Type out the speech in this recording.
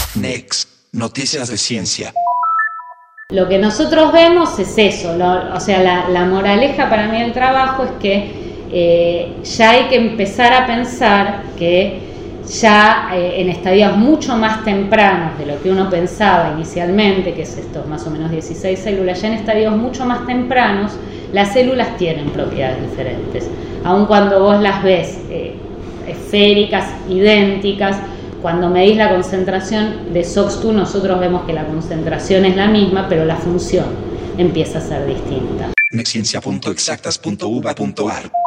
Next, noticias de ciencia. Lo que nosotros vemos es eso, o sea, la moraleja para mí del trabajo es que ya hay que empezar a pensar que ya en estadios mucho más tempranos de lo que uno pensaba inicialmente, que es estos más o menos 16 células, ya en estadios mucho más tempranos las células tienen propiedades diferentes, aun cuando vos las ves esféricas, idénticas. Cuando medís la concentración de SOX2, nosotros vemos que la concentración es la misma, pero la función empieza a ser distinta. Nexciencia.exactas.uva.ar